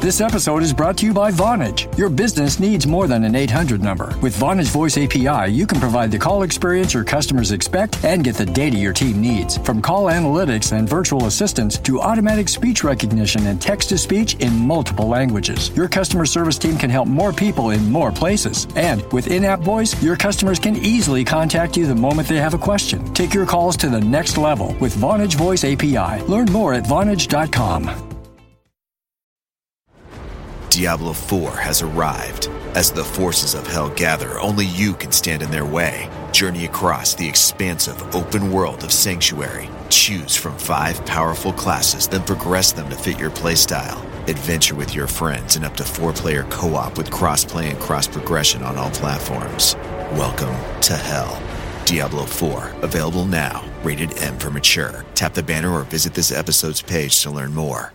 This episode is brought to you by Vonage. Your business needs more than an 800 number. With Vonage Voice API, you can provide the call experience your customers expect and get the data your team needs. From call analytics and virtual assistants to automatic speech recognition and text-to-speech in multiple languages, your customer service team can help more people in more places. And with in-app voice, your customers can easily contact you the moment they have a question. Take your calls to the next level with Vonage Voice API. Learn more at Vonage.com. Diablo 4 has arrived. As the forces of hell gather, only you can stand in their way. Journey across the expansive open world of Sanctuary. Choose from 5 powerful classes, then progress them to fit your playstyle. Adventure with your friends in up to 4-player co-op with cross-play and cross-progression on all platforms. Welcome to hell. Diablo 4, available now. Rated M for mature. Tap the banner or visit this episode's page to learn more.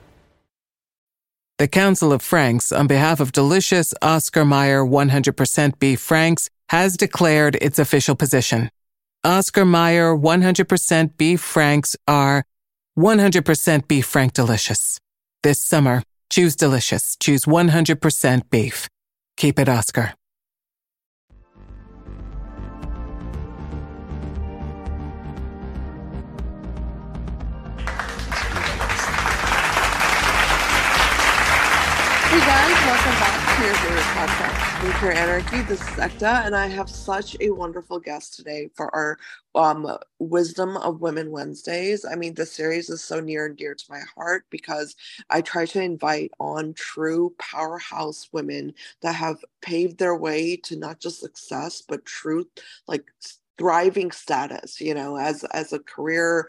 The Council of Franks, on behalf of delicious Oscar Mayer 100% beef franks, has declared its official position. Oscar Mayer 100% beef franks are 100% beef frank delicious. This summer, choose delicious. Choose 100% beef. Keep it Oscar. Hey guys, welcome back to your favorite podcast, Nuclear Anarchy. This is Ekta, and I have such a wonderful guest today for our Wisdom of Women Wednesdays. I mean, this series is so near and dear to my heart because I try to invite on true powerhouse women that have paved their way to not just success, but truth, like thriving status, you know, as a career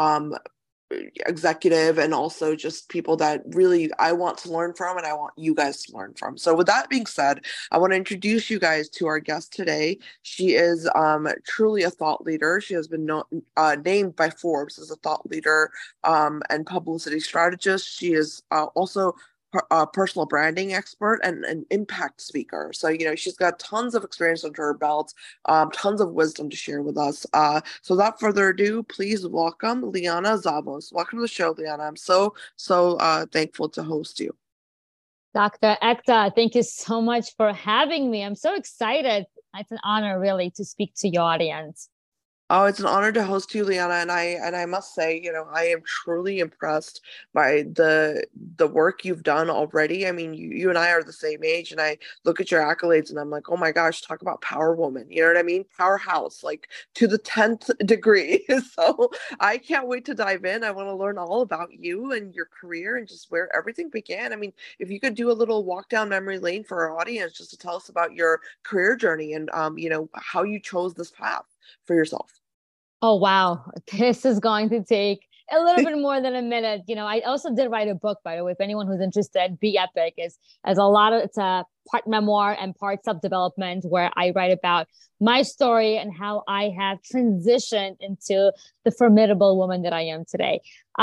executive, and also just people that really I want to learn from and I want you guys to learn from. So with that being said, I want to introduce you guys to our guest today. She is truly a thought leader. She has been named by Forbes as a thought leader and publicity strategist. She is also a personal branding expert and an impact speaker. So, you know, she's got tons of experience under her belt, tons of wisdom to share with us. So without further ado, please welcome Liana Zavos. Welcome to the show, Liana. I'm so thankful to host you. Dr. Ekta, thank you so much for having me. I'm so excited. It's an honor, really, to speak to your audience. Oh, it's an honor to host you, Liana, and I must say, you know, I am truly impressed by the work you've done already. I mean, you and I are the same age, and I look at your accolades, and I'm like, oh my gosh, talk about power woman. You know what I mean? Powerhouse, like to the 10th degree. So I can't wait to dive in. I want to learn all about you and your career and just where everything began. I mean, if you could do a little walk down memory lane for our audience, just to tell us about your career journey and you know, how you chose this path for yourself. Oh, wow. This is going to take a little bit more than a minute. You know, I also did write a book, by the way, if anyone who's interested. Be Epic is as a lot of, it's a part memoir and part self-development where I write about my story and how I have transitioned into the formidable woman that I am today.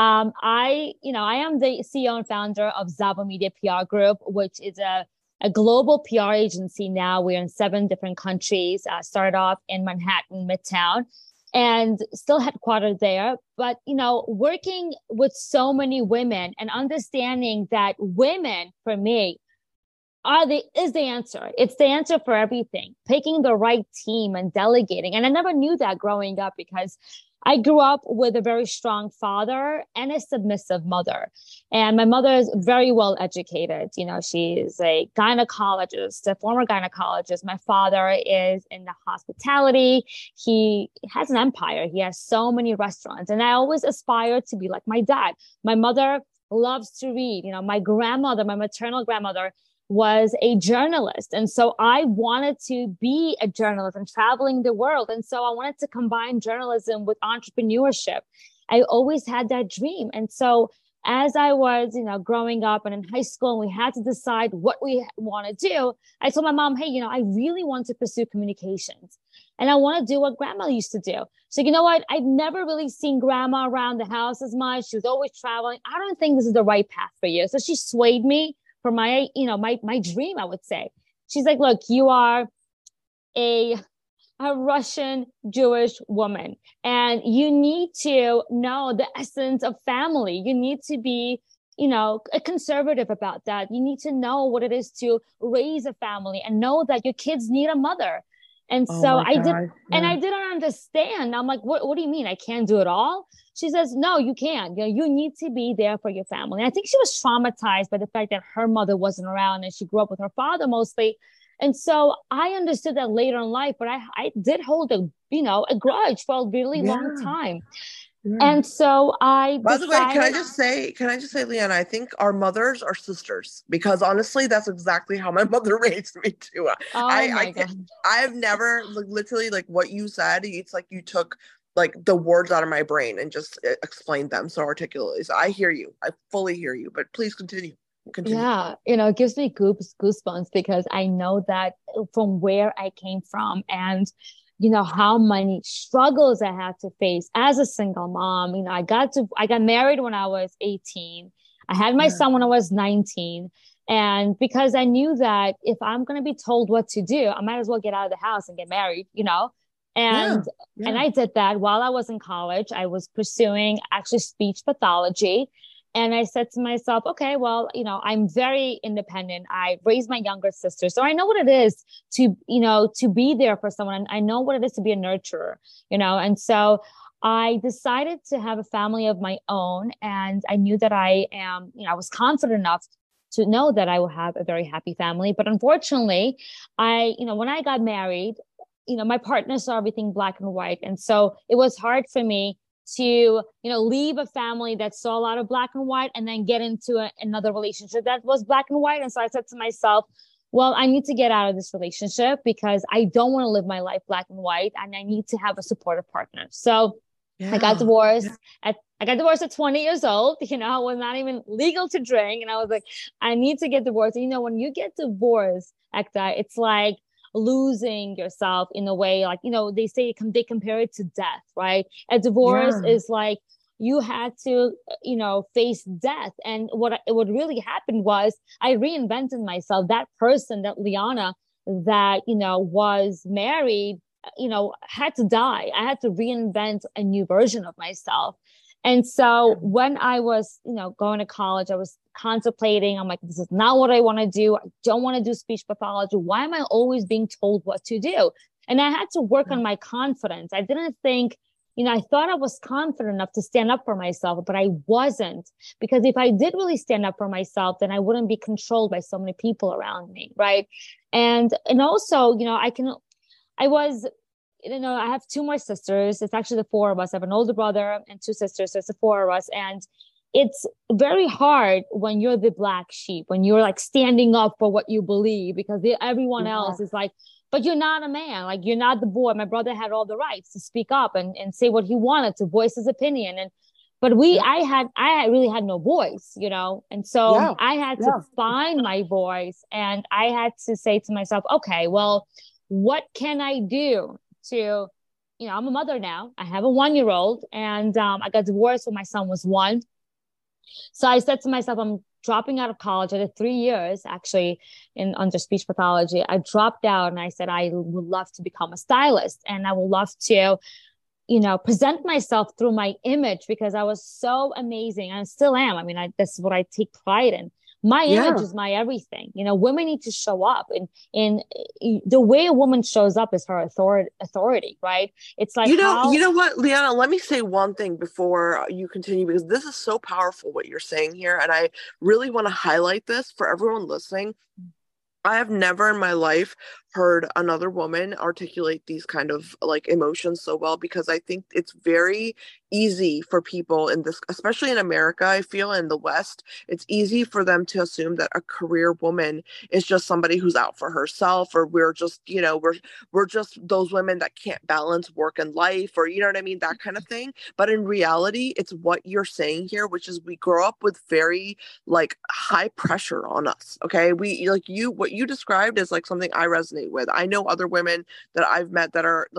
I am the CEO and founder of Zavo Media PR Group, which is a global PR agency now. We're in 7 different countries, started off in Manhattan, Midtown, and still headquartered there. But, you know, working with so many women and understanding that women, for me, is the answer. It's the answer for everything. Picking the right team and delegating. And I never knew that growing up because I grew up with a very strong father and a submissive mother. And my mother is very well educated. You know, she's a gynecologist, a former gynecologist. My father is in the hospitality. He has an empire. He has so many restaurants. And I always aspired to be like my dad. My mother loves to read. You know, my grandmother, my maternal grandmother, was a journalist. And so I wanted to be a journalist and traveling the world. And so I wanted to combine journalism with entrepreneurship. I always had that dream. And so as I was, you know, growing up and in high school, and we had to decide what we want to do, I told my mom, hey, you know, I really want to pursue communications and I want to do what grandma used to do. So, you know what? I've never really seen grandma around the house as much. She was always traveling. I don't think this is the right path for you. So she swayed me for my, you know, my dream, I would say. She's like, look, you are a Russian Jewish woman, and you need to know the essence of family. You need to be conservative about that. You need to know what it is to raise a family and know that your kids need a mother. And so I did, and I didn't understand. I'm like, what do you mean? I can't do it all? She says, no, you can't. You need to be there for your family. And I think she was traumatized by the fact that her mother wasn't around and she grew up with her father mostly. And so I understood that later in life, but I did hold a grudge for a really long time. Yeah. And so By the way, can I just say, Leanna, I think our mothers are sisters, because honestly, that's exactly how my mother raised me too. I've never literally like what you said. It's like you took like the words out of my brain and just explained them so articulately. So I hear you. I fully hear you, but please continue. Yeah, it gives me goosebumps because I know that from where I came from and how many struggles I had to face as a single mom. I got married when I was 18. I had my son when I was 19. And because I knew that if I'm going to be told what to do, I might as well get out of the house and get married, And I did that while I was in college. I was pursuing actually speech pathology. And I said to myself, okay, well, I'm very independent. I raised my younger sister. So I know what it is to be there for someone. I know what it is to be a nurturer, And so I decided to have a family of my own. And I knew that I was confident enough to know that I will have a very happy family. But unfortunately, when I got married, my partner saw everything black and white. And so it was hard for me to leave a family that saw a lot of black and white and then get into another relationship that was black and white. And so I said to myself, well, I need to get out of this relationship because I don't want to live my life black and white, and I need to have a supportive partner. So I got divorced. I got divorced at 20 years old. I was not even legal to drink, and I was like, I need to get divorced. And, when you get divorced, Ekta, it's like losing yourself in a way. Like, they say they compare it to death, right? A divorce is like you had to face death. And what really happened was I reinvented myself. That person, that Liana that was married, had to die. I had to reinvent a new version of myself. And so when I was, going to college, I was contemplating, I'm like, this is not what I want to do. I don't want to do speech pathology. Why am I always being told what to do? And I had to work on my confidence. I didn't think, I thought I was confident enough to stand up for myself, but I wasn't, because if I did really stand up for myself, then I wouldn't be controlled by so many people around me. Right. And also, I have two more sisters. It's actually the four of us. I have an older brother and two sisters. So it's the four of us. And it's very hard when you're the black sheep, when you're like standing up for what you believe, because everyone else is like, but you're not a man. Like, you're not the boy. My brother had all the rights to speak up and say what he wanted, to voice his opinion. But I really had no voice, and so I had to find my voice, and I had to say to myself, okay, well, what can I do to, I'm a mother now. I have a 1-year-old, and I got divorced when my son was 1. So I said to myself, I'm dropping out of college. I did 3 years actually under speech pathology. I dropped out, and I said, I would love to become a stylist, and I would love to, present myself through my image, because I was so amazing. And I still am. I mean, this is what I take pride in. My image is my everything. Women need to show up, and the way a woman shows up is her authority, right? It's like, you know what, Liana, let me say one thing before you continue, because this is so powerful what you're saying here. And I really want to highlight this for everyone listening. I have never in my life heard another woman articulate these kind of like emotions so well, because I think it's very easy for people in this, especially in America, I feel in the West, it's easy for them to assume that a career woman is just somebody who's out for herself, or we're just, we're just those women that can't balance work and life, or, what I mean? That kind of thing. But in reality, it's what you're saying here, which is we grow up with very like high pressure on us. Okay. What you described is like something I resonate with. I know other women that I've met that are like,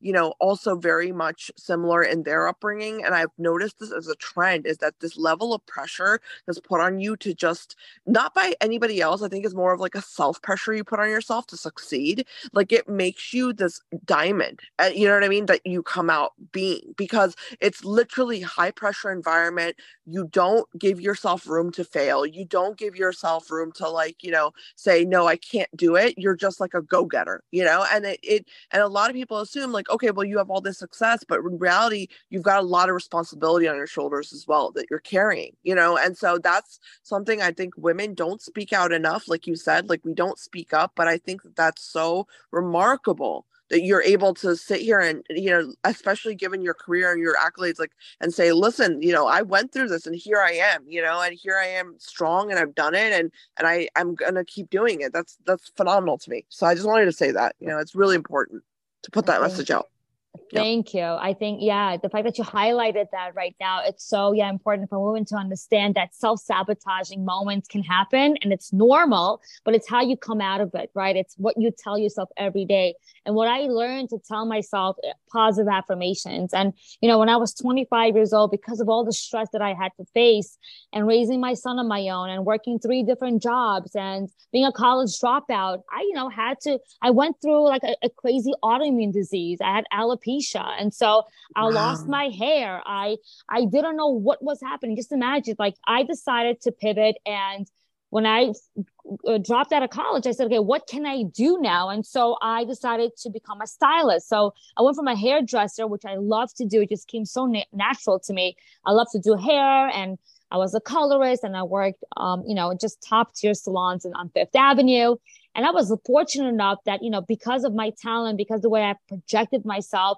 also very much similar in their upbringing. And I've noticed this as a trend, is that this level of pressure that's put on you to just, not by anybody else, I think is more of like a self pressure you put on yourself to succeed. Like it makes you this diamond, you know what I mean, that you come out being, because it's literally high pressure environment. You don't give yourself room to fail. You don't give yourself room to say, no, I can't do it. You're just like a go-getter, and and a lot of people assume like, okay, well, you have all this success, but in reality, you've got a lot of responsibility on your shoulders as well that you're carrying, and so that's something I think women don't speak out enough. Like you said, like we don't speak up, but I think that's so remarkable that you're able to sit here and, especially given your career and your accolades, like, and say, listen, I went through this and here I am, and here I am strong and I've done it. And I'm going to keep doing it. That's phenomenal to me. So I just wanted to say that, it's really important to put that message out. Thank you. I think, the fact that you highlighted that right now, it's so important for women to understand that self-sabotaging moments can happen and it's normal, but it's how you come out of it, right? It's what you tell yourself every day. And what I learned to tell myself positive affirmations. And, when I was 25 years old, because of all the stress that I had to face and raising my son on my own and working 3 different jobs and being a college dropout, I went through like a crazy autoimmune disease. I had alopecia. And so I lost my hair. I didn't know what was happening. Just imagine, like I decided to pivot. And when I dropped out of college, I said, okay, what can I do now? And so I decided to become a stylist. So I went from a hairdresser, which I love to do. It just came so natural to me. I love to do hair, and I was a colorist, and I worked, just top tier salons on Fifth Avenue. And I was fortunate enough that, because of my talent, because of the way I projected myself,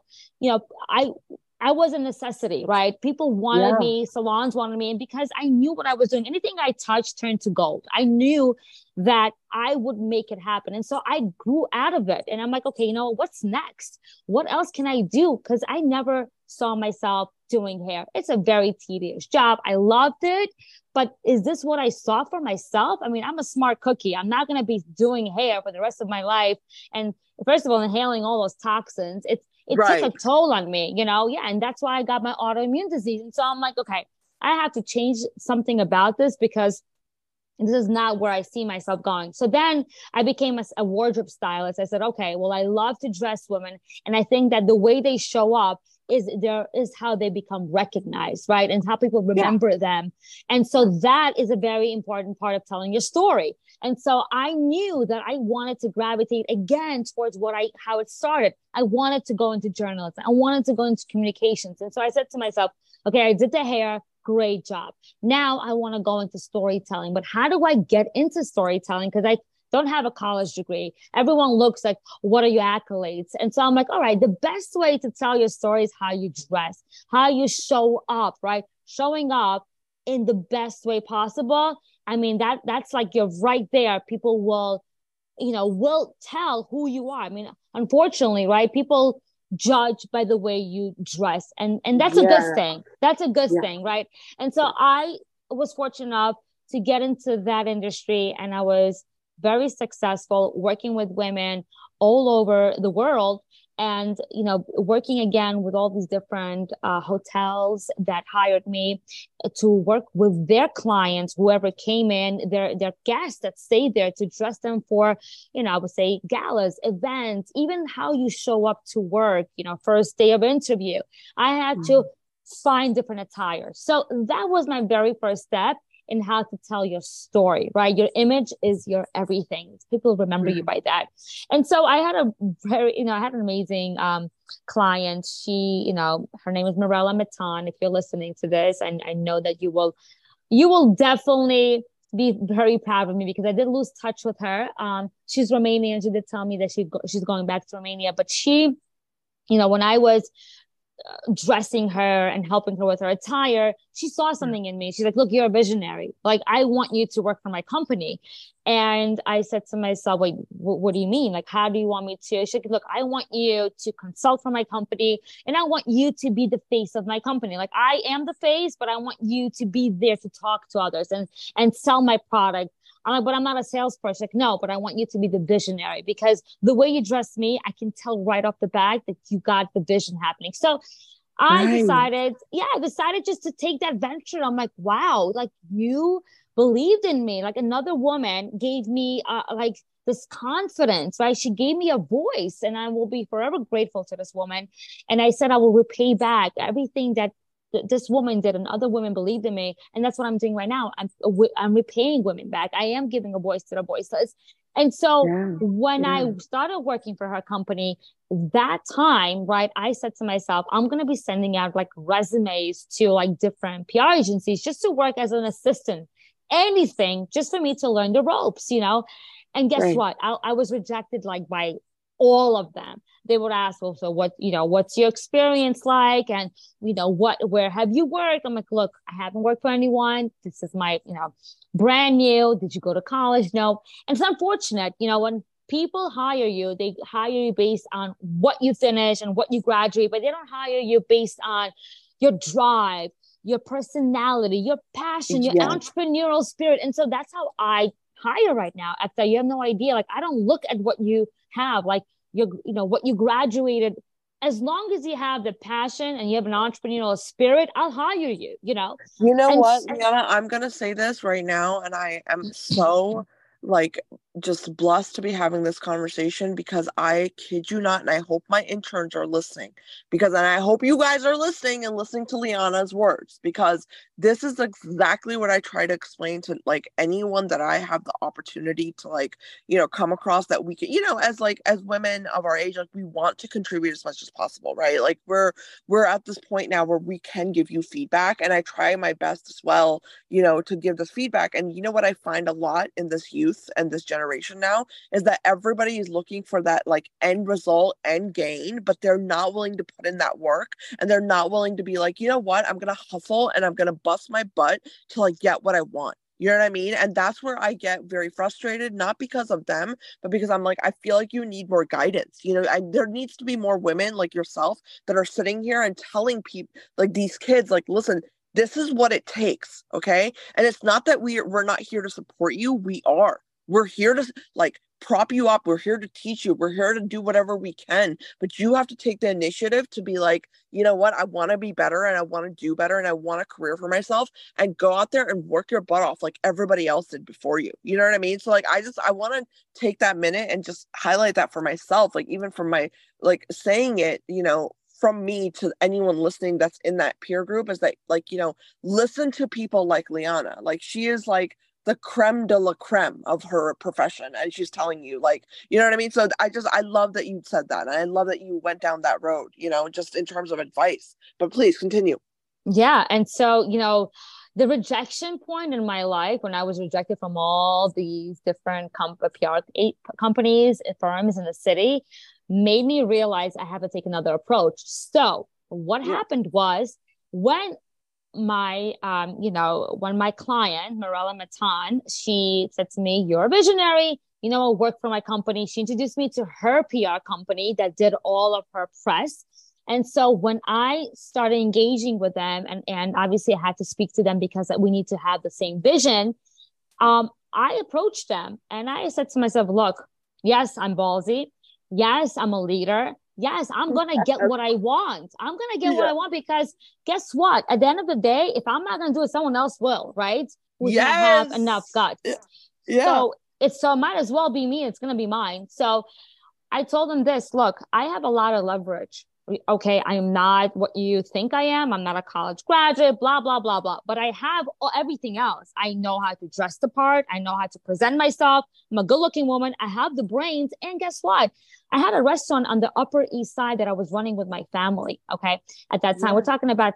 I was a necessity, right? People wanted me, salons wanted me. And because I knew what I was doing, anything I touched turned to gold. I knew that I would make it happen. And so I grew out of it. And I'm like, okay, what's next? What else can I do? Because I never saw myself doing hair. It's a very tedious job. I loved it. But is this what I saw for myself? I mean, I'm a smart cookie. I'm not going to be doing hair for the rest of my life. And first of all, inhaling all those toxins, it took a toll on me, and that's why I got my autoimmune disease. And so I'm like, okay, I have to change something about this because this is not where I see myself going. So then I became a wardrobe stylist. I said, okay, well, I love to dress women. And I think that the way they show up is how they become recognized, right? And how people remember them. And so that is a very important part of telling your story. And so I knew that I wanted to gravitate again towards how it started. I wanted to go into journalism. I wanted to go into communications. And so I said to myself, okay, I did the hair. Great job. Now I want to go into storytelling, but how do I get into storytelling? Because I don't have a college degree. Everyone looks like, what are your accolades? And so I'm like, all right, the best way to tell your story is how you dress, how you show up, right? Showing up in the best way possible. I mean, that's like, you're right there. People will tell who you are. I mean, unfortunately, right? People judge by the way you dress. And that's a good thing. That's a good thing, right? And so I was fortunate enough to get into that industry, and I was very successful working with women all over the world, and working again with all these different hotels that hired me to work with their clients, whoever came in, their guests that stayed there, to dress them for, I would say galas, events, even how you show up to work, first day of interview. I had to find different attire. So that was my very first step in how to tell your story, right? Your image is your everything. People remember you by that. And so I had I had an amazing client. She, her name is Mirella Matan. If you're listening to this, and I know that you will definitely be very proud of me, because I did lose touch with her. She's Romanian. She did tell me that she's going back to Romania, but she, when I was dressing her and helping her with her attire, she saw something in me. She's like, look, you're a visionary. Like, I want you to work for my company. And I said to myself, wait, what do you mean? Like, how do you want me to? She said, look, I want you to consult for my company, and I want you to be the face of my company. Like, I am the face, but I want you to be there to talk to others and sell my product. I'm like, but I'm not a salesperson. Like, no, but I want you to be the visionary, because the way you dress me, I can tell right off the bat that you got the vision happening. So I decided just to take that venture. I'm like, wow, like you believed in me. Like another woman gave me like this confidence, right? She gave me a voice, and I will be forever grateful to this woman. And I said, I will repay back everything that this woman did, and other women believed in me. And that's what I'm doing right now. I'm repaying women back. I am giving a voice to the voiceless. And so when I started working for her company, that time, right, I said to myself, I'm going to be sending out like resumes to like different PR agencies just to work as an assistant, anything just for me to learn the ropes, you know? And guess what? I was rejected like by all of them. They would ask, well, so what, you know, what's your experience like? And, you know, where have you worked? I'm like, look, I haven't worked for anyone. This is my, you know, brand new. Did you go to college? No. And it's unfortunate, you know, when people hire you, they hire you based on what you finish and what you graduate, but they don't hire you based on your drive, your personality, your passion, your entrepreneurial spirit. And so that's how I hire right now. After you have no idea, like I don't look at what you have, like you know, what you graduated. As long as you have the passion and you have an entrepreneurial spirit, I'll hire you, you know? You know what, Liana, I'm going to say this right now, and I am so like just blessed to be having this conversation, because I kid you not, and I hope my interns are listening, and I hope you guys are listening and listening to Liana's words, because this is exactly what I try to explain to like anyone that I have the opportunity to like, you know, come across, that we can, you know, as women of our age, like we want to contribute as much as possible, right? Like we're at this point now where we can give you feedback, and I try my best as well, you know, to give this feedback. And you know what I find a lot in this youth and this generation now is that everybody is looking for that like end result, end gain, but they're not willing to put in that work, and they're not willing to be like, you know what, I'm gonna hustle and I'm gonna bust my butt till I get what I want. You know what I mean? And that's where I get very frustrated, not because of them, but because I'm like, I feel like you need more guidance. You know, there needs to be more women like yourself that are sitting here and telling people, like these kids, like, listen, this is what it takes. Okay. And it's not that we're not here to support you. We're here to like prop you up. We're here to teach you. We're here to do whatever we can. But you have to take the initiative to be like, you know what? I want to be better, and I want to do better, and I want a career for myself, and go out there and work your butt off like everybody else did before you. You know what I mean? So like, I want to take that minute and just highlight that for myself. Like even from my, like saying it, you know, from me to anyone listening that's in that peer group, is that like, you know, listen to people like Liana. Like she is like the creme de la creme of her profession, and she's telling you, like, you know what I mean? So I love that you said that, and I love that you went down that road, you know, just in terms of advice. But please continue. Yeah. And so, you know, the rejection point in my life, when I was rejected from all these different PR companies and firms in the city, made me realize I have to take another approach. So what happened was, when my client, Mirella Matan, she said to me, you're a visionary, you know, I'll work for my company. She introduced me to her PR company that did all of her press. And so when I started engaging with them, and obviously I had to speak to them because we need to have the same vision, I approached them and I said to myself, look, yes, I'm ballsy. Yes, I'm a leader. Yes, I'm going to get what I want. I'm going to get what I want, because guess what? At the end of the day, if I'm not going to do it, someone else will, right? Who's going to have enough guts. Yeah. So it might as well be me. It's going to be mine. So I told them this, look, I have a lot of leverage. Okay, I am not what you think I am. I'm not a college graduate, blah, blah, blah, blah. But I have everything else. I know how to dress the part. I know how to present myself. I'm a good looking woman. I have the brains. And guess what? I had a restaurant on the Upper East Side that I was running with my family. Okay. At that time, we're talking about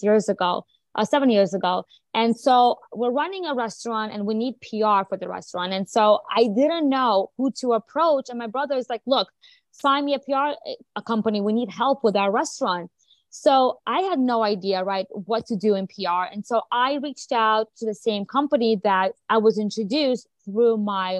7 years ago. And so we're running a restaurant and we need PR for the restaurant. And so I didn't know who to approach. And my brother is like, look, find me a company. We need help with our restaurant. So I had no idea, right, what to do in PR. And so I reached out to the same company that I was introduced through my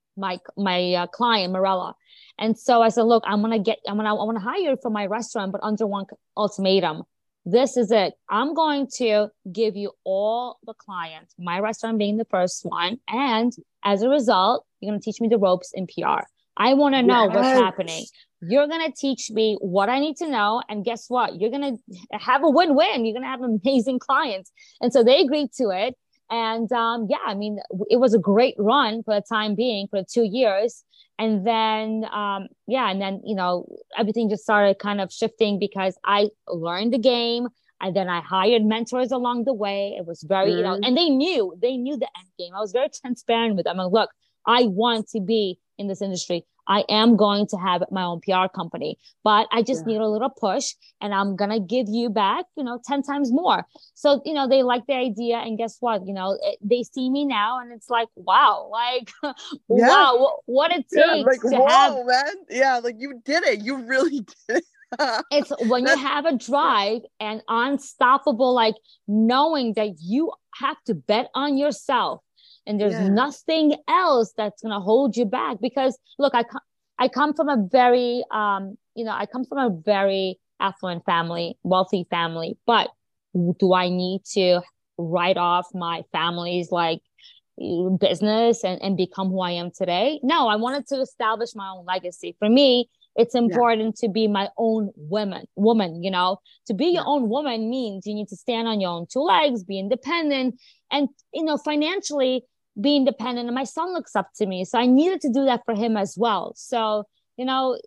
client, Mirella. And so I said, look, I want to hire you for my restaurant, but under one ultimatum. this is it. I'm going to give you all the clients, my restaurant being the first one. And as a result, you're going to teach me the ropes in PR. I want to know what's happening. You're going to teach me what I need to know. And guess what? You're going to have a win-win. You're going to have amazing clients. And so they agreed to it. And yeah, I mean, it was a great run for the time being for 2 years. And then, yeah, and then, you know, everything just started kind of shifting because I learned the game. And then I hired mentors along the way. It was very, you know, and they knew the end game. I was very transparent with them. I'm like, look, I want to be in this industry. I am going to have my own PR company, but I just need a little push, and I'm going to give you back, you know, 10 times more. So, you know, they like the idea, and guess what? You know, they see me now and it's like, wow, like, wow, what it takes like, to whoa, have, man. Yeah. Like you did it. You really did it. it's when you have a drive and unstoppable, like knowing that you have to bet on yourself. And there's nothing else that's going to hold you back. Because look, I come from a very, you know, I come from a very affluent family, wealthy family, but do I need to write off my family's like business and become who I am today? No, I wanted to establish my own legacy. For me, it's important to be my own woman, you know. To be your own woman means you need to stand on your own two legs, be independent, and, you know, financially be independent. And my son looks up to me, so I needed to do that for him as well. So, you know,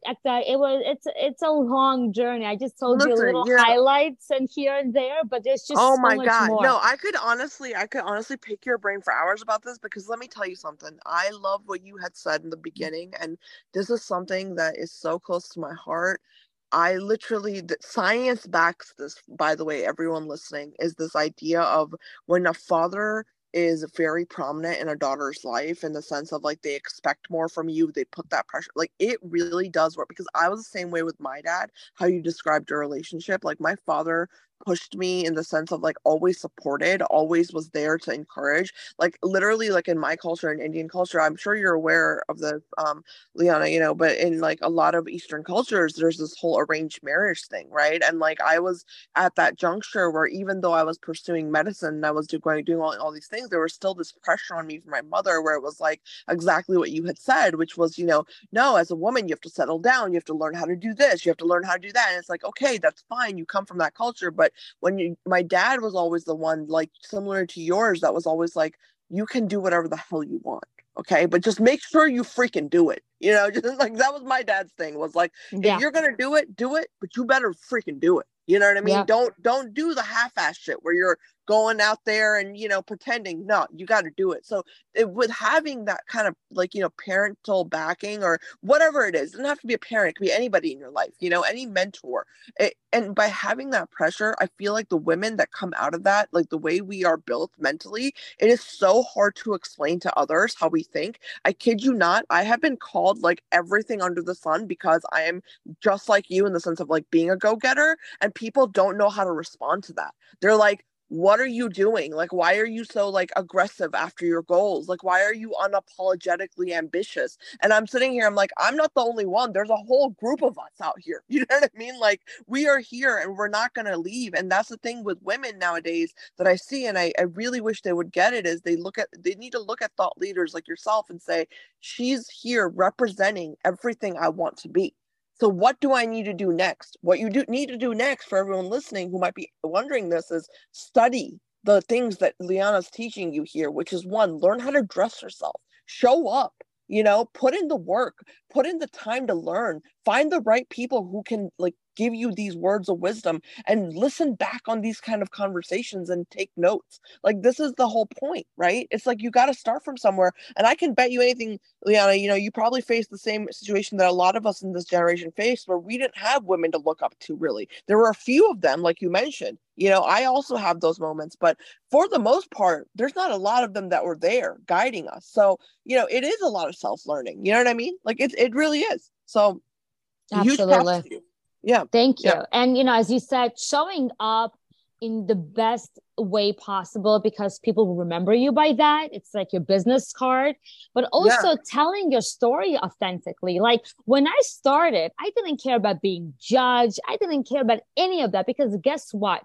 it's a long journey. I just told you a little highlights and here and there, but there's just so much more. No, I could honestly pick your brain for hours about this, because let me tell you something. I love what you had said in the beginning, and this is something that is so close to my heart. I literally, science backs this, by the way, everyone listening, is this idea of when a father is very prominent in a daughter's life, in the sense of like they expect more from you, they put that pressure, like it really does work. Because I was the same way with my dad, how you described your relationship. Like my father pushed me in the sense of like always supported, always was there to encourage. Like literally, like in my culture, in Indian culture, I'm sure you're aware of the Liana, you know, but in like a lot of Eastern cultures, there's this whole arranged marriage thing, right? And like I was at that juncture where even though I was pursuing medicine and I was doing all these things, there was still this pressure on me from my mother, where it was like exactly what you had said, which was, you know, no, as a woman, you have to settle down, you have to learn how to do this, you have to learn how to do that. And it's like, okay, that's fine, you come from that culture. But my dad was always the one, like similar to yours, that was always like, you can do whatever the hell you want, okay, but just make sure you freaking do it, you know. Just like that was my dad's thing, was like, if you're gonna do it, but you better freaking do it, you know what I mean? Don't do the half-ass shit where you're going out there and, you know, pretending. No, you got to do it. So with having that kind of like, you know, parental backing or whatever it is, it doesn't have to be a parent, it could be anybody in your life, you know, any mentor. And by having that pressure, I feel like the women that come out of that, like the way we are built mentally, it is so hard to explain to others how we think. I kid you not, I have been called like everything under the sun because I am just like you in the sense of like being a go-getter, and people don't know how to respond to that. They're like, what are you doing? Like, why are you so like aggressive after your goals? Like, why are you unapologetically ambitious? And I'm sitting here, I'm like, I'm not the only one. There's a whole group of us out here. You know what I mean? Like, we are here and we're not going to leave. And that's the thing with women nowadays that I see. And I really wish they would get it, is they need to look at thought leaders like yourself and say, she's here representing everything I want to be. So what do I need to do next? What you need to do next, for everyone listening who might be wondering this, is study the things that Liana's teaching you here, which is one, learn how to dress yourself, show up, you know, put in the work, put in the time to learn, find the right people who can like give you these words of wisdom, and listen back on these kind of conversations and take notes. Like, this is the whole point, right? It's like, you got to start from somewhere. And I can bet you anything, Liana, you know, you probably faced the same situation that a lot of us in this generation faced, where we didn't have women to look up to, really. There were a few of them, like you mentioned. You know, I also have those moments, but for the most part, there's not a lot of them that were there guiding us. So, you know, it is a lot of self-learning. You know what I mean? Like, it really is. So, huge props to you. Yeah. Thank you. Yeah. And, you know, as you said, showing up in the best way possible because people will remember you by that. It's like your business card, but also telling your story authentically. Like when I started, I didn't care about being judged. I didn't care about any of that because guess what?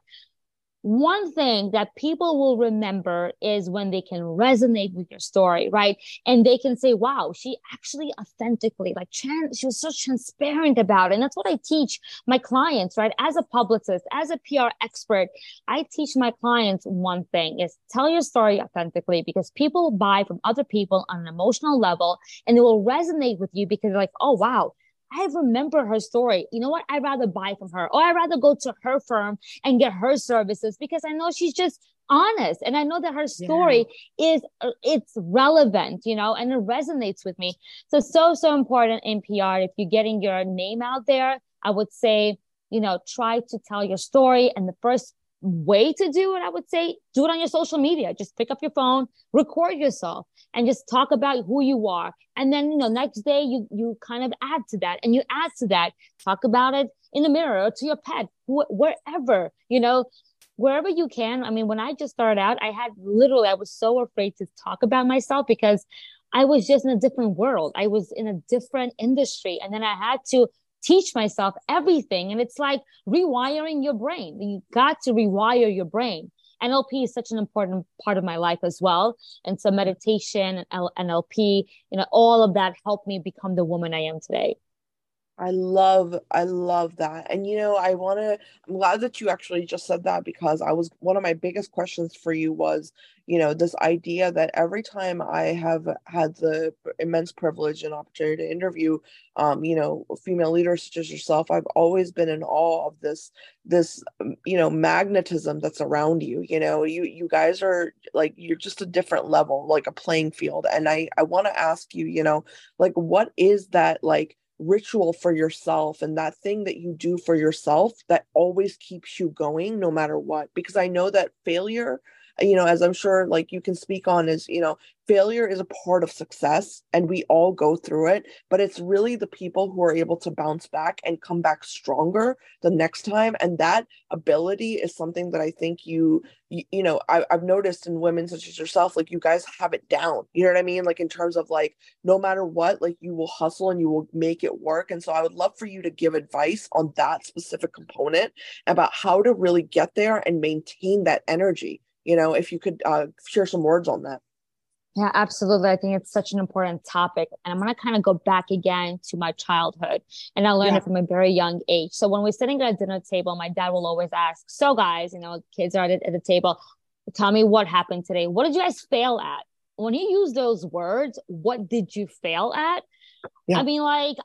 One thing that people will remember is when they can resonate with your story, right? And they can say, wow, she actually authentically, like, she was so transparent about it. And that's what I teach my clients, right? As a publicist, as a PR expert, I teach my clients one thing is tell your story authentically because people buy from other people on an emotional level and it will resonate with you because they're like, oh, wow. I remember her story. You know what? I'd rather buy from her or I'd rather go to her firm and get her services because I know she's just honest. And I know that her story it's relevant, you know, and it resonates with me. So important in PR. If you're getting your name out there, I would say, you know, try to tell your story. And the first way to do it, I would say, do it on your social media. Just pick up your phone, record yourself, and just talk about who you are. And then, you know, next day you kind of add to that and you add to that, talk about it in the mirror or to your pet, wherever, you know, wherever you can. I mean, when I just started out, I was so afraid to talk about myself because I was just in a different world. I was in a different industry. And then I had to teach myself everything. And it's like rewiring your brain. You got to rewire your brain. NLP is such an important part of my life as well. And so meditation and NLP, you know, all of that helped me become the woman I am today. I love that. And, you know, I'm glad that you actually just said that because one of my biggest questions for you was, you know, this idea that every time I have had the immense privilege and opportunity to interview, you know, female leaders such as yourself, I've always been in awe of this, you know, magnetism that's around you. You know, you guys are like, you're just a different level, like a playing field. And I want to ask you, you know, like, what is that like ritual for yourself and that thing that you do for yourself that always keeps you going no matter what? Because I know that failure, you know, as I'm sure like you can speak on is, you know, failure is a part of success and we all go through it, but it's really the people who are able to bounce back and come back stronger the next time. And that ability is something that I think you know, I've noticed in women such as yourself, like you guys have it down, you know what I mean? Like in terms of like, no matter what, like you will hustle and you will make it work. And so I would love for you to give advice on that specific component about how to really get there and maintain that energy. You know, if you could share some words on that. Yeah, absolutely. I think it's such an important topic. And I'm going to kind of go back again to my childhood. And I learned it from a very young age. So when we're sitting at a dinner table, my dad will always ask, so guys, you know, kids are at the table, tell me what happened today. What did you guys fail at? When he used those words, what did you fail at? Yeah. I mean, like,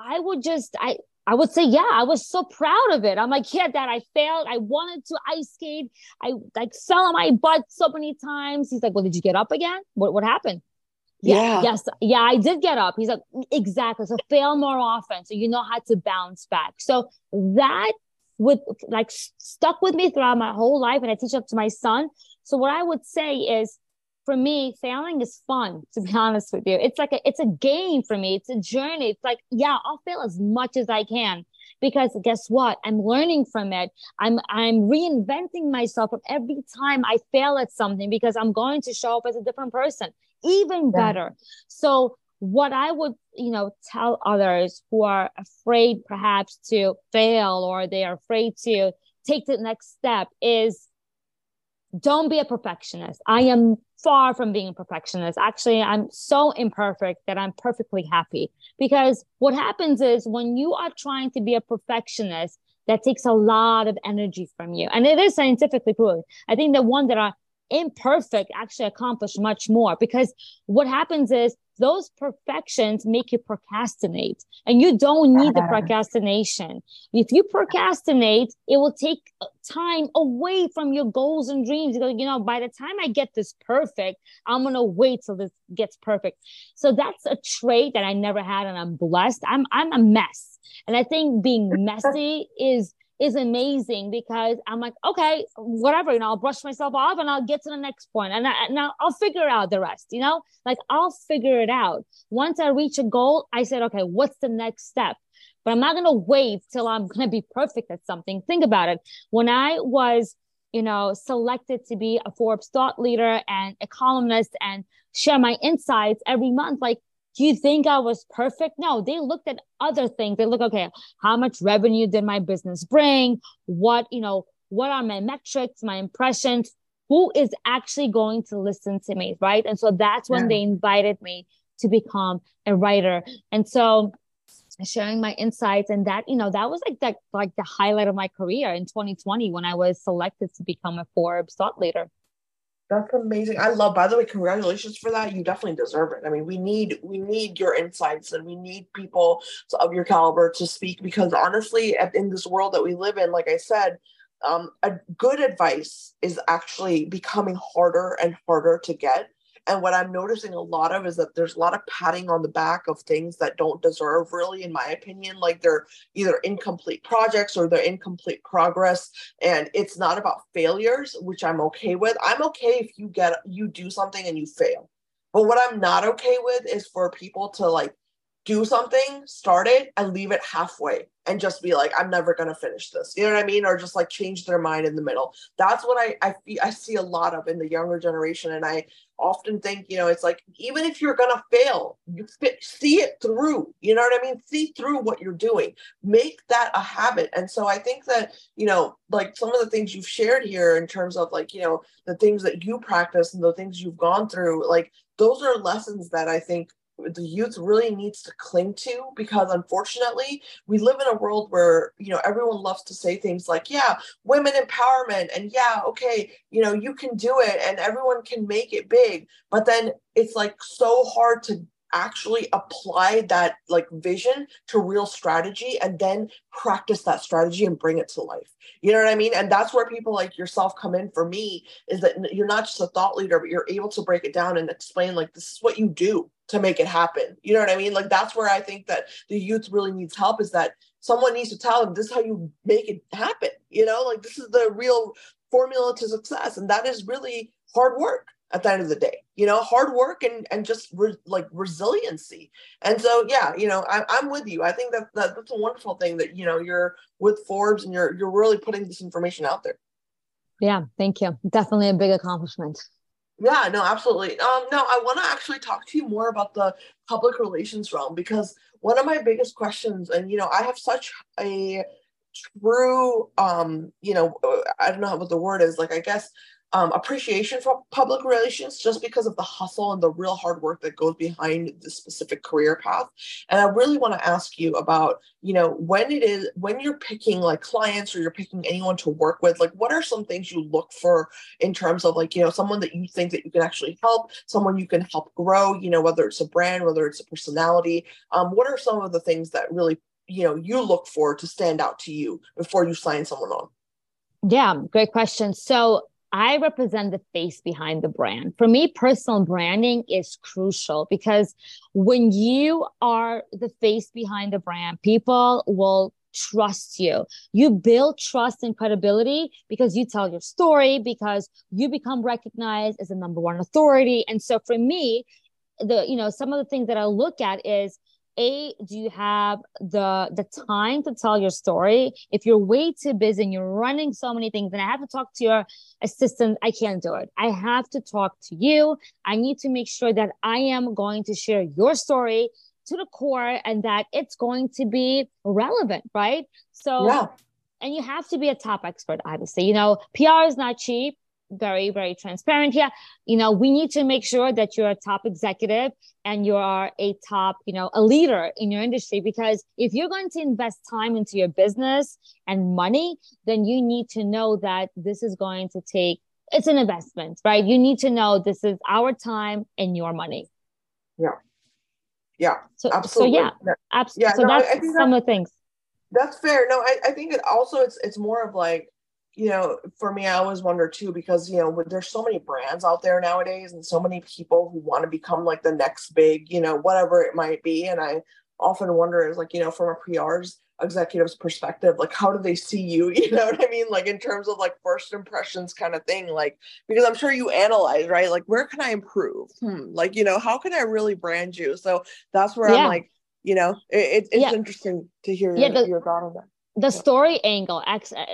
I would say, yeah, I was so proud of it. I'm like, yeah, Dad, I failed. I wanted to ice skate. I like fell on my butt so many times. He's like, well, did you get up again? What happened? Yeah. Yes. Yeah, I did get up. He's like, exactly. So fail more often. So you know how to bounce back. So that would like stuck with me throughout my whole life. And I teach it to my son. So what I would say is, for me, failing is fun, to be honest with you. It's like it's a game for me. It's a journey. It's like, yeah, I'll fail as much as I can because guess what? I'm learning from it. I'm reinventing myself every time I fail at something because I'm going to show up as a different person, even better. So what I would, you know, tell others who are afraid perhaps to fail or they are afraid to take the next step is don't be a perfectionist. I am far from being a perfectionist. Actually, I'm so imperfect that I'm perfectly happy because what happens is when you are trying to be a perfectionist, that takes a lot of energy from you. And it is scientifically proven. I think the ones that are imperfect actually accomplish much more because what happens is those perfections make you procrastinate and you don't need the procrastination. If you procrastinate, it will take time away from your goals and dreams. You know, by the time I get this perfect, I'm going to wait till this gets perfect. So that's a trait that I never had and I'm blessed. I'm a mess. And I think being messy is amazing because I'm like, okay, whatever, you know, I'll brush myself off and I'll get to the next point and I'll figure out the rest, you know, like I'll figure it out. Once I reach a goal, I said, okay, what's the next step? But I'm not going to wait till I'm going to be perfect at something. Think about it. When I was selected to be a Forbes thought leader and a columnist and share my insights every month. Like, do you think I was perfect? No, they looked at other things. They look, okay, how much revenue did my business bring? What are my metrics, my impressions? Who is actually going to listen to me, right? And so that's when they invited me to become a writer. And so sharing my insights, and that was like the highlight of my career in 2020 when I was selected to become a Forbes thought leader. That's amazing. By the way, congratulations for that. You definitely deserve it. I mean, we need your insights, and we need people of your caliber to speak, because honestly, in this world that we live in, like I said, a good advice is actually becoming harder and harder to get. And what I'm noticing a lot of is that there's a lot of patting on the back of things that don't deserve, really, in my opinion. Like, they're either incomplete projects or they're incomplete progress. And it's not about failures, which I'm okay with. I'm okay if you do something and you fail. But what I'm not okay with is for people to like do something, start it, and leave it halfway and just be like, I'm never going to finish this. You know what I mean? Or just like change their mind in the middle. That's what I see a lot of in the younger generation. And I often think, it's like, even if you're going to fail, see it through. You know what I mean? See through what you're doing. Make that a habit. And so I think that, like some of the things you've shared here in terms of like, the things that you practice and the things you've gone through, like those are lessons that I think the youth really needs to cling to, because unfortunately we live in a world where everyone loves to say things like, yeah, women empowerment, and yeah, okay, you can do it and everyone can make it big, but then it's like so hard to actually apply that like vision to real strategy and then practice that strategy and bring it to life. You know what I mean? And that's where people like yourself come in for me, is that you're not just a thought leader, but you're able to break it down and explain like, this is what you do to make it happen. You know what I mean? Like, that's where I think that the youth really needs help, is that someone needs to tell them, this is how you make it happen. Like, this is the real formula to success. And that is really hard work at the end of the day, hard work and just like resiliency. And so, yeah, I'm with you. I think that's a wonderful thing that, you're with Forbes and you're really putting this information out there. Yeah. Thank you. Definitely a big accomplishment. Yeah, no, absolutely. No, I want to actually talk to you more about the public relations realm, because one of my biggest questions, and, I have such a true, I don't know what the word is, like, I guess, appreciation for public relations, just because of the hustle and the real hard work that goes behind the specific career path. And I really want to ask you about, when you're picking like clients, or you're picking anyone to work with, like, what are some things you look for in terms of like, someone that you think that you can actually help, someone you can help grow, whether it's a brand, whether it's a personality, what are some of the things that really, you look for to stand out to you before you sign someone on? Yeah, great question. So I represent the face behind the brand. For me, personal branding is crucial, because when you are the face behind the brand, people will trust you. You build trust and credibility because you tell your story, because you become recognized as the number one authority. And so for me, some of the things that I look at is, do you have the time to tell your story? If you're way too busy and you're running so many things, and I have to talk to your assistant, I can't do it. I have to talk to you. I need to make sure that I am going to share your story to the core, and that it's going to be relevant, right? So, yeah. And you have to be a top expert, obviously. PR is not cheap. Very, very transparent here. We need to make sure that you're a top executive and you are a top, a leader in your industry, because if you're going to invest time into your business and money, then you need to know that this is going to it's an investment, right? You need to know this is our time and your money. Yeah. Yeah, absolutely. So absolutely. Yeah, so that's some of the things. That's fair. No, I think it's more of like, for me, I always wonder too, because, there's so many brands out there nowadays and so many people who want to become like the next big, whatever it might be. And I often wonder is like, from a PR's executive's perspective, like, how do they see you? You know what I mean? Like, in terms of like first impressions kind of thing, like, because I'm sure you analyze, right? Like, where can I improve? Like, how can I really brand you? So that's where I'm like, it's interesting to hear your thought on that. the story angle,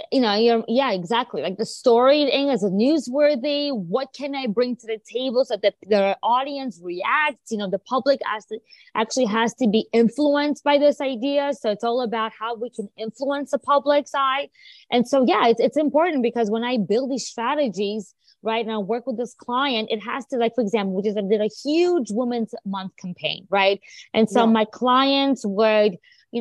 yeah, exactly. Like the story angle is newsworthy. What can I bring to the table so that the audience reacts? The public actually has to be influenced by this idea. So it's all about how we can influence the public's eye. And so, yeah, it's important because when I build these strategies, right, and I work with this client, it has to, like, for example, I did a huge Women's Month campaign, right? And so my clients would,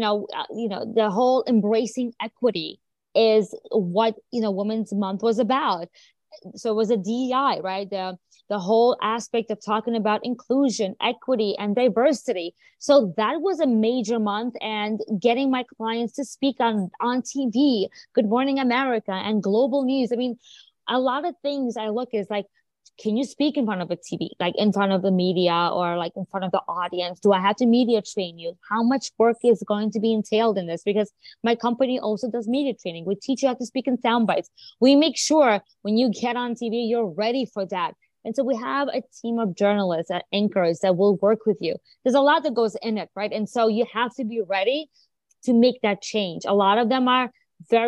the whole embracing equity is what, Women's Month was about. So it was a DEI, right? The whole aspect of talking about inclusion, equity, and diversity. So that was a major month, and getting my clients to speak on TV, Good Morning America, and Global News. I mean, a lot of things I look is like, can you speak in front of a TV, like in front of the media or like in front of the audience? Do I have to media train you? How much work is going to be entailed in this? Because my company also does media training. We teach you how to speak in sound bites. We make sure when you get on TV, you're ready for that. And so we have a team of journalists, anchors that will work with you. There's a lot that goes in it, right? And so you have to be ready to make that change. A lot of them are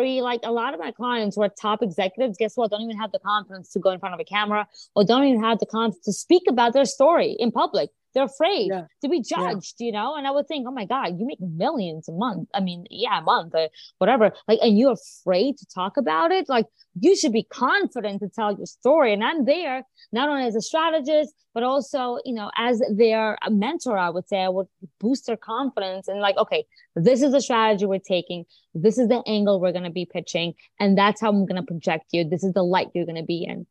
a lot of my clients who are top executives, guess what? Don't even have the confidence to go in front of a camera, or don't even have the confidence to speak about their story in public. They're afraid to be judged, and I would think, oh my God, you make millions a month. I mean, a month or whatever. Like, and you're afraid to talk about it. Like, you should be confident to tell your story. And I'm there not only as a strategist, but also, as their mentor, I would say. I would boost their confidence and like, okay, this is the strategy we're taking. This is the angle we're going to be pitching. And that's how I'm going to project you. This is the light you're going to be in.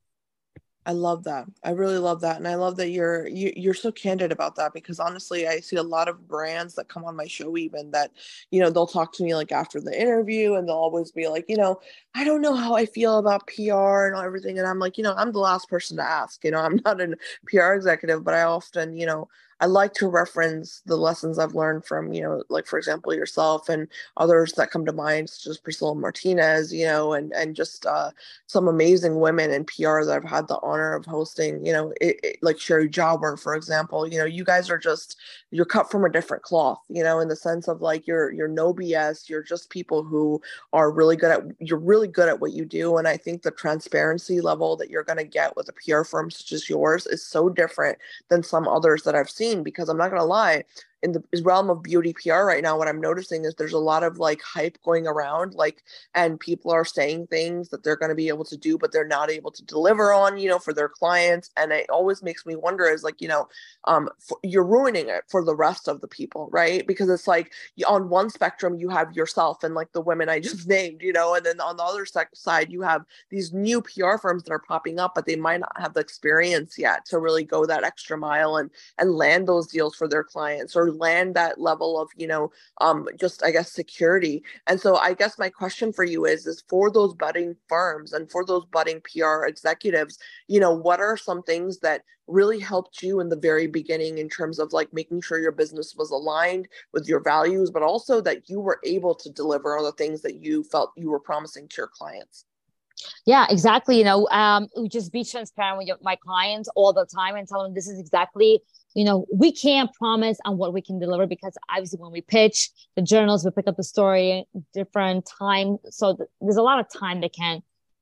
I love that. I really love that. And I love that you're so candid about that, because honestly, I see a lot of brands that come on my show even that, they'll talk to me like after the interview, and they'll always be like, I don't know how I feel about PR and everything. And I'm like, I'm the last person to ask. I'm not a PR executive, but I often, I like to reference the lessons I've learned from, like, for example, yourself and others that come to mind, such as Priscilla Martinez, and just some amazing women in PR that I've had the honor of hosting, like Sherry Jauber, for example. You guys are you're cut from a different cloth, in the sense of like, you're no BS. You're just people who are you're really good at what you do. And I think the transparency level that you're going to get with a PR firm such as yours is so different than some others that I've seen. Because I'm not going to lie, in the realm of beauty PR right now, what I'm noticing is there's a lot of like hype going around, like, and people are saying things that they're going to be able to do, but they're not able to deliver on, for their clients. And it always makes me wonder is like, you're ruining it for the rest of the people, right? Because it's like on one spectrum, you have yourself and like the women I just named, and then on the other side, you have these new PR firms that are popping up, but they might not have the experience yet to really go that extra mile and land those deals for their clients, or land that level of, just, I guess, security. And so I guess my question for you is for those budding firms and for those budding PR executives, what are some things that really helped you in the very beginning in terms of like making sure your business was aligned with your values, but also that you were able to deliver on the things that you felt you were promising to your clients? Yeah, exactly. We just be transparent with my clients all the time and tell them this is exactly, we can't promise on what we can deliver, because obviously when we pitch the journals, we pick up the story different time. So there's a lot of time that can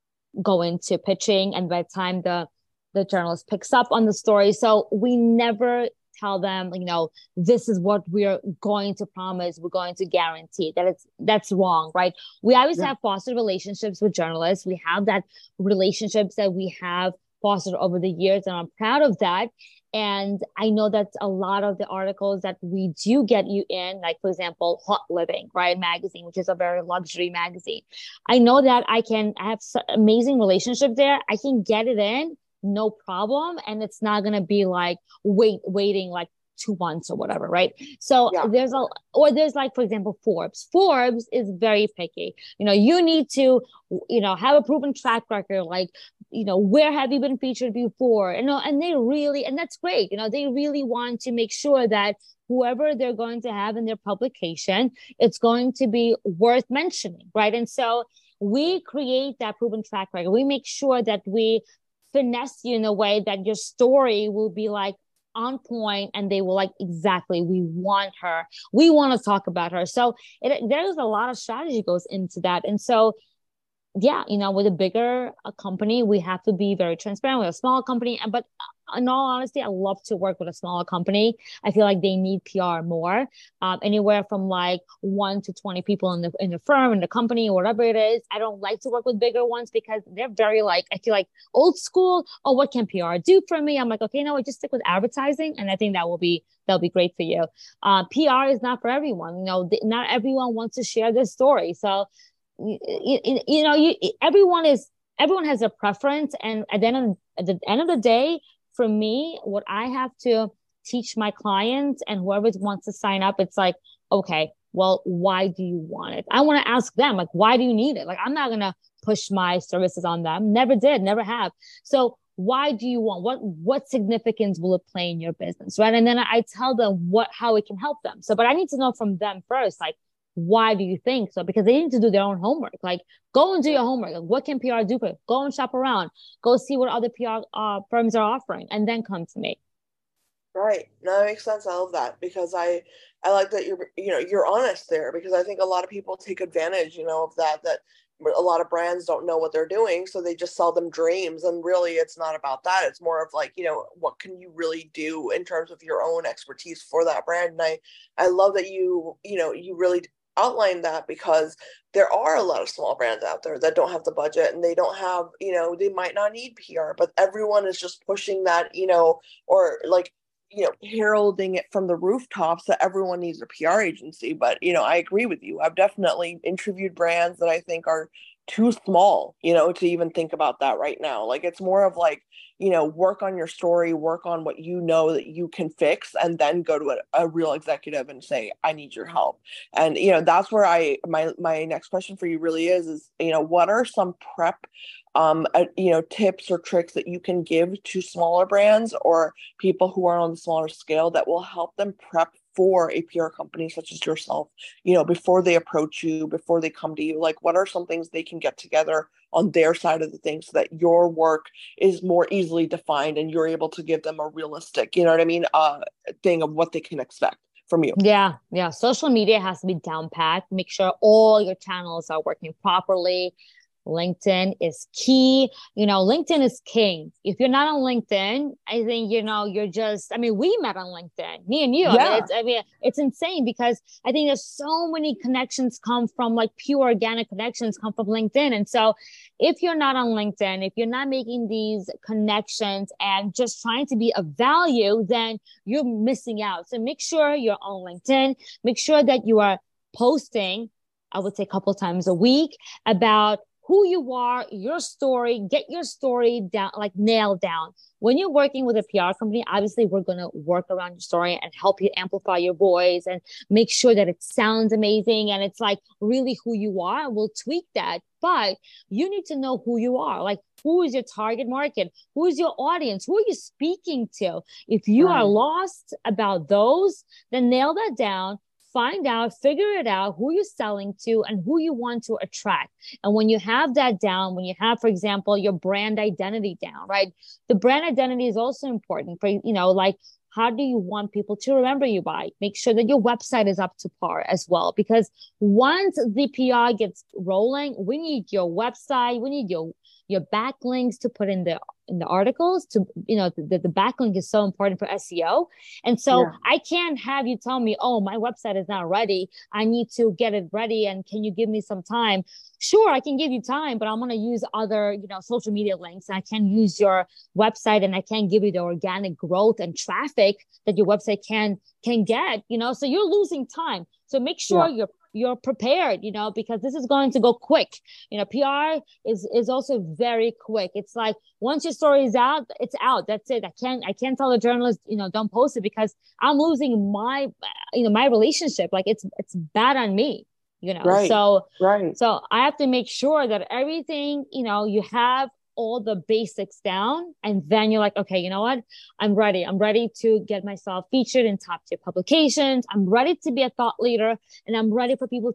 go into pitching. And by the time the journalist picks up on the story, so we never tell them, this is what we're going to promise, we're going to guarantee. That's wrong, right? We always have fostered relationships with journalists. We have that relationships that we have fostered over the years, and I'm proud of that. And I know that a lot of the articles that we do get you in, like, for example, Hot Living, right, magazine, which is a very luxury magazine. I know that I have amazing relationships there. I can get it in, no problem. And it's not going to be like waiting like 2 months or whatever. Right. So there's like, for example, Forbes is very picky. You need to, have a proven track record, like, where have you been featured before? And that's great. They really want to make sure that whoever they're going to have in their publication, it's going to be worth mentioning. Right. And so we create that proven track record. We make sure that we finesse you in a way that your story will be like on point, and they were like, exactly, we want her. We want to talk about her. So there's a lot of strategy goes into that. And so, yeah, with a bigger company, we have to be very transparent. With a small company, but in all honesty, I love to work with a smaller company. I feel like they need PR more. Anywhere from like 1 to 20 people in the firm, in the company, or whatever it is. I don't like to work with bigger ones because they're very like, I feel like old school. Oh, what can PR do for me? I'm like, okay, no, just stick with advertising, and I think that'll be great for you. PR is not for everyone. Not everyone wants to share their story. So everyone has a preference, and at the end of the day, for me, what I have to teach my clients and whoever wants to sign up, it's like, okay, well, why do you want it? I want to ask them, like, why do you need it? Like, I'm not gonna push my services on them. Never did, never have. So why do you want, what significance will it play in your business, right? And then I tell them how it can help them. So, but I need to know from them first, like, why do you think so? Because they need to do their own homework. Like, go and do your homework. Like, what can PR do for you? Go and shop around. Go see what other PR firms are offering, and then come to me. Right. No, that makes sense. I love that, because I like that you're honest there, because I think a lot of people take advantage, of that a lot of brands don't know what they're doing, so they just sell them dreams, and really it's not about that. It's more of like, what can you really do in terms of your own expertise for that brand. And I love that you really outline that, because there are a lot of small brands out there that don't have the budget, and they don't have, they might not need PR, but everyone is just pushing that, or like, heralding it from the rooftops that everyone needs a PR agency. But, I agree with you. I've definitely interviewed brands that I think are too small, to even think about that right now. Like, it's more of like, work on your story, work on what that you can fix, and then go to a real executive and say, I need your help. And, that's where my next question for you really is, what are some prep tips or tricks that you can give to smaller brands or people who are on the smaller scale that will help them prep for a PR company such as yourself, before they approach you, before they come to you? Like, what are some things they can get together on their side of the thing so that your work is more easily defined and you're able to give them a realistic, thing of what they can expect from you? Yeah. Social media has to be down pat. Make sure all your channels are working properly. LinkedIn is key. LinkedIn is king. If you're not on LinkedIn, I think, you're just, we met on LinkedIn, me and you. Yeah. It's insane, because I think there's so many connections come from, like, pure organic connections come from LinkedIn. And so if you're not on LinkedIn, if you're not making these connections and just trying to be of value, then you're missing out. So make sure you're on LinkedIn. Make sure that you are posting, I would say a couple times a week, about who you are, your story. Get your story down, like nailed down. When you're working with a PR company, obviously we're going to work around your story and help you amplify your voice and make sure that it sounds amazing and it's like really who you are. We'll tweak that, but you need to know who you are. Like, who is your target market? Who is your audience? Who are you speaking to? If you are lost about those, then nail that down. Find out, figure it out, who you're selling to and who you want to attract. And when you have that down, when you have, for example, your brand identity down, right? The brand identity is also important for, like, how do you want people to remember you by? Make sure that your website is up to par as well. Because once the PR gets rolling, we need your website, we need your backlinks to put in the articles. To the backlink is so important for SEO. And so I can't have you tell me, oh, my website is not ready, I need to get it ready, and can you give me some time? Sure, I can give you time, but I'm going to use other social media links. I can use your website, and I can't give you the organic growth and traffic that your website can get. So you're losing time. So make sure you're prepared, because this is going to go quick. PR is also very quick. It's like, once your story is out, it's out. That's it. I can't tell the journalist, don't post it, because I'm losing my relationship. Like, it's bad on me, Right. So right. So I have to make sure that everything, you have all the basics down, and then you're like, okay, you know what? I'm ready to get myself featured in top tier publications. I'm ready to be a thought leader, and I'm ready for people to,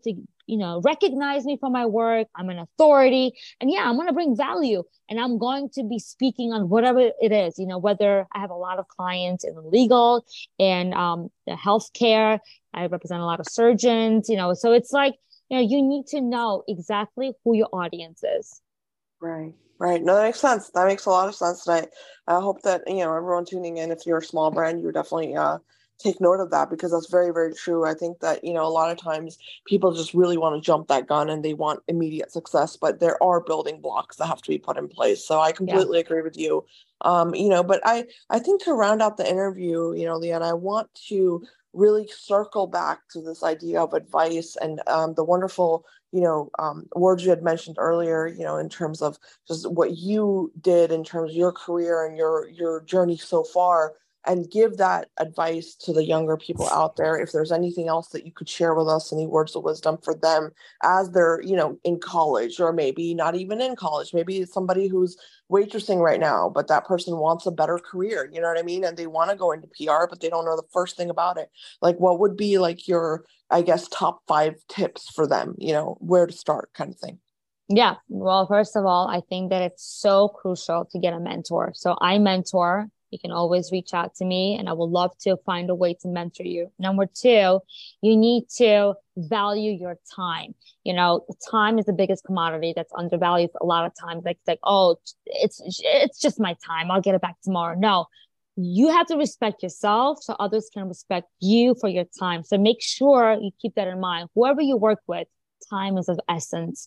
recognize me for my work. I'm an authority. And yeah, I'm going to bring value, and I'm going to be speaking on whatever it is, whether I have a lot of clients in the legal and the healthcare. I represent a lot of surgeons, so it's like, you need to know exactly who your audience is. Right. Right. No, that makes sense. That makes a lot of sense. And I hope that, everyone tuning in, if you're a small brand, you definitely take note of that, because that's very, very true. I think that, a lot of times people just really want to jump that gun and they want immediate success, but there are building blocks that have to be put in place. So I completely agree with you. But I think to round out the interview, Leanna, I want to really circle back to this idea of advice and the wonderful words you had mentioned earlier, in terms of just what you did in terms of your career and your journey so far, and give that advice to the younger people out there. If there's anything else that you could share with us, any words of wisdom for them as they're, in college, or maybe not even in college, maybe it's somebody who's waitressing right now, but that person wants a better career, you know what I mean? And they want to go into PR, but they don't know the first thing about it. Like, what would be like your, I guess, top 5 tips for them, where to start, kind of thing? Yeah. Well, first of all, I think that it's so crucial to get a mentor. So I mentor. You can always reach out to me, and I would love to find a way to mentor you. Number 2, you need to value your time. Time is the biggest commodity that's undervalued a lot of times. Like, oh, it's just my time. I'll get it back tomorrow. No, you have to respect yourself so others can respect you for your time. So make sure you keep that in mind. Whoever you work with, time is of essence.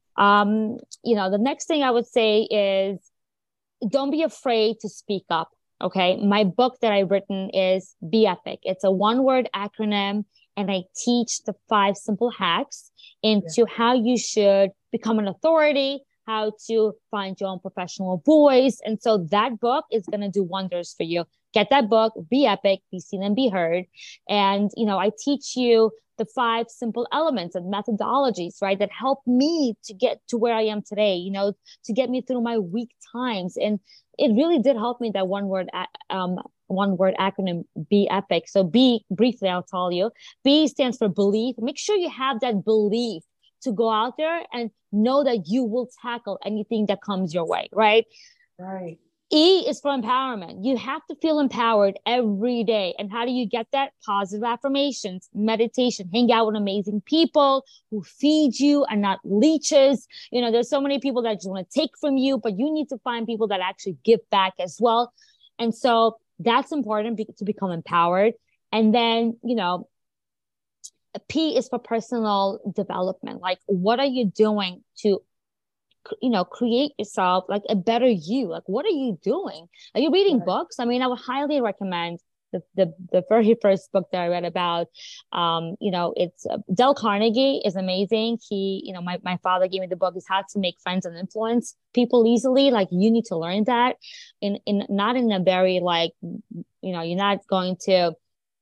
The next thing I would say is, don't be afraid to speak up. Okay. My book that I've written is Be Epic. It's a 1-word acronym, and I teach the 5 simple hacks into how you should become an authority, how to find your own professional voice. And so that book is going to do wonders for you. Get that book, Be Epic, Be Seen and Be Heard. And, I teach you the 5 simple elements and methodologies, right, that help me to get to where I am today, to get me through my weak times. And it really did help me, that 1-word acronym, Be Epic. So B, briefly, I'll tell you. B stands for belief. Make sure you have that belief to go out there and know that you will tackle anything that comes your way, right? Right. E is for empowerment. You have to feel empowered every day. And how do you get that? Positive affirmations, meditation, hang out with amazing people who feed you and not leeches. There's so many people that just want to take from you, but you need to find people that actually give back as well. And so that's important to become empowered. And then, P is for personal development. Like, what are you doing to create yourself like a better you? Like, what are you doing? Are you reading books? I mean, I would highly recommend the very first book that I read about. It's Dale Carnegie is amazing. He, my father gave me the book, is How to Make Friends and Influence People Easily. Like, you need to learn that in not in a very like, you're not going to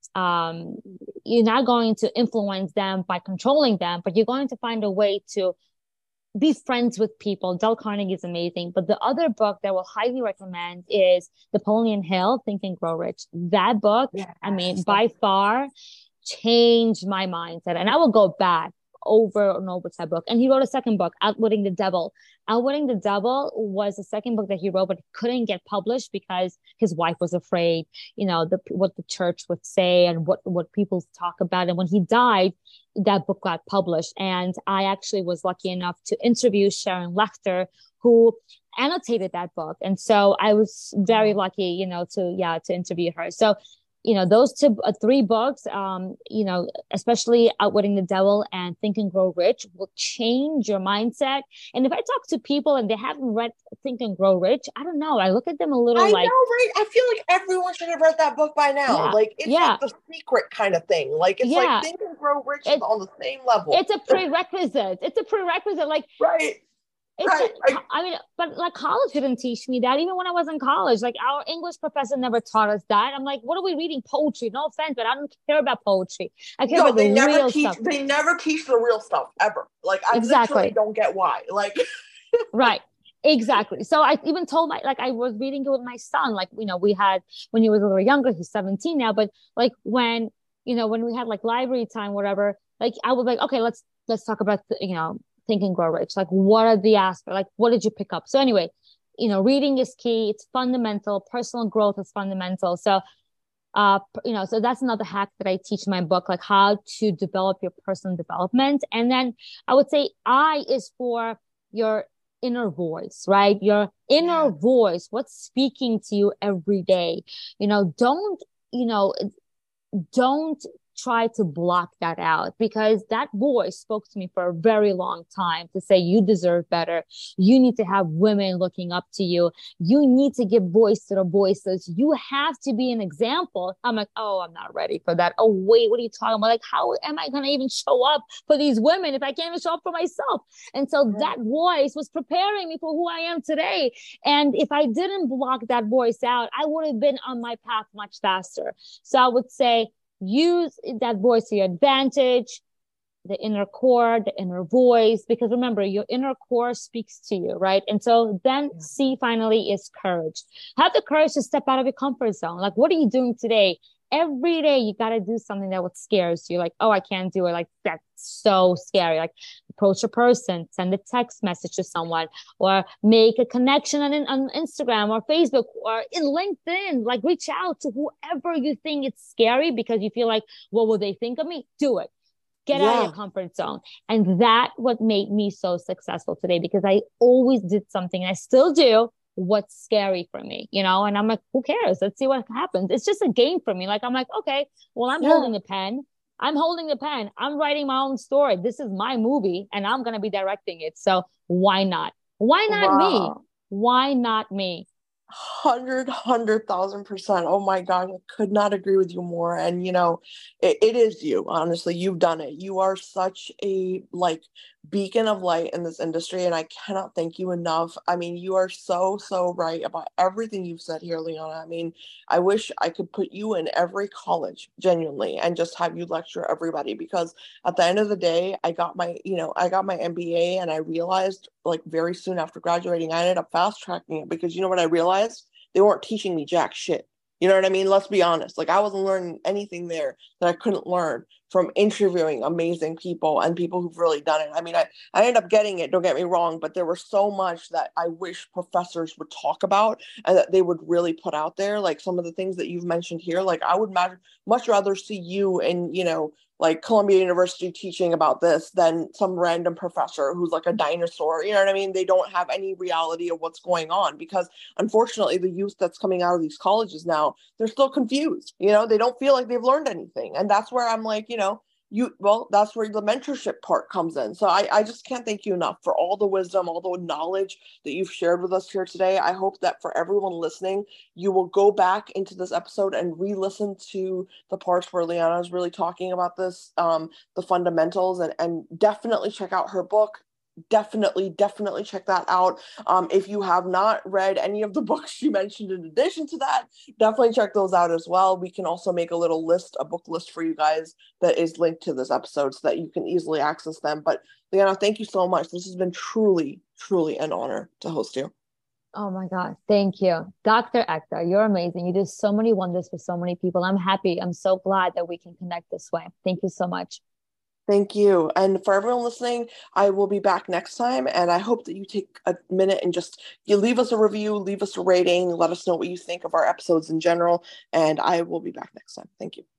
influence them by controlling them, but you're going to find a way to be friends with people. Dale Carnegie is amazing. But the other book that I will highly recommend is Napoleon Hill, Think and Grow Rich. That book, by far changed my mindset. And I will go back over and over to that book. And he wrote a second book, Outwitting the Devil. Outwitting the Devil was the second book that he wrote, but it couldn't get published because his wife was afraid, what the church would say and what people talk about. And when he died, that book got published. And I actually was lucky enough to interview Sharon Lechter, who annotated that book. And so I was very lucky, to interview her. So those 3 books, especially Outwitting the Devil and Think and Grow Rich, will change your mindset. And if I talk to people and they haven't read Think and Grow Rich, I don't know. I look at them a little I know, right? I feel like everyone should have read that book by now. Yeah, like, it's like the secret kind of thing. Like, it's like Think and Grow Rich is on the same level. It's a prerequisite. Like, right. But like, college didn't teach me that. Even when I was in college, like, our English professor never taught us that. I'm like, what are we reading? Poetry. No offense, but I don't care about poetry. I care about the real stuff. They never teach the real stuff ever. Like, I literally don't get why. Like, right. Exactly. So I even told I was reading it with my son. Like, we had, when he was a little younger, he's 17 now, but like when we had like library time, whatever, like I was like, okay, let's let's talk about, Think and Grow Rich. Like, what are the aspects? Like, what did you pick up? So anyway, reading is key. It's fundamental. Personal growth is fundamental. So, so that's another hack that I teach in my book, like how to develop your personal development. And then I would say I is for your inner voice, right? Your inner voice, what's speaking to you every day. Don't try to block that out, because that voice spoke to me for a very long time to say, you deserve better. You need to have women looking up to you. You need to give voice to the voiceless. You have to be an example. I'm like, oh, I'm not ready for that. Oh, wait, what are you talking about? Like, how am I going to even show up for these women if I can't even show up for myself? And so that voice was preparing me for who I am today. And if I didn't block that voice out, I would have been on my path much faster. So I would say, use that voice to your advantage, the inner core, the inner voice, because remember, your inner core speaks to you, right? And so then C finally is courage. Have the courage to step out of your comfort zone. Like, what are you doing today? Every day you got to do something that would scares you. Like, oh, I can't do it. Like, that's so scary. Like, approach a person, send a text message to someone, or make a connection on Instagram or Facebook or in LinkedIn. Like, reach out to whoever you think it's scary because you feel like, what will they think of me? Do it. Get out of your comfort zone. And that what made me so successful today, because I always did something, and I still do, what's scary for me, and I'm like, who cares? Let's see what happens. It's just a game for me. Like, I'm like, okay, well, I'm holding the pen. I'm writing my own story. This is my movie and I'm going to be directing it. So why not? Why not me? Why not me? 100,000%. Oh my God, I could not agree with you more. And it is you. Honestly, you've done it. You are such a beacon of light in this industry, and I cannot thank you enough. I mean, you are so right about everything you've said here, Liana. I mean, I wish I could put you in every college, genuinely, and just have you lecture everybody, because at the end of the day, I got my MBA, and I realized very soon after graduating, I ended up fast tracking it, because you know what I realized? They weren't teaching me jack shit. You know what I mean? Let's be honest. I wasn't learning anything there that I couldn't learn from interviewing amazing people and people who've really done it. I mean, I ended up getting it, don't get me wrong, but there was so much that I wish professors would talk about and that they would really put out there. Like some of the things that you've mentioned here, I would much rather see you in, Columbia University teaching about this than some random professor who's like a dinosaur. You know what I mean? They don't have any reality of what's going on, because unfortunately the youth that's coming out of these colleges now, they're still confused. They don't feel like they've learned anything. And that's where I'm like, that's where the mentorship part comes in. So I just can't thank you enough for all the wisdom, all the knowledge that you've shared with us here today. I hope that for everyone listening, you will go back into this episode and re-listen to the parts where Liana is really talking about this, the fundamentals, and definitely check out her book. Definitely check that out. If you have not read any of the books she mentioned in addition to that, definitely check those out as well. We can also make a book list for you guys that is linked to this episode so that you can easily access them. But Liana, thank you so much. This has been truly an honor to host you. Oh my God. Thank you. Dr. Ekta, you're amazing. You do so many wonders for so many people. I'm happy. I'm so glad that we can connect this way. Thank you so much. Thank you. And for everyone listening, I will be back next time. And I hope that you take a minute and you leave us a review, leave us a rating, let us know what you think of our episodes in general. And I will be back next time. Thank you.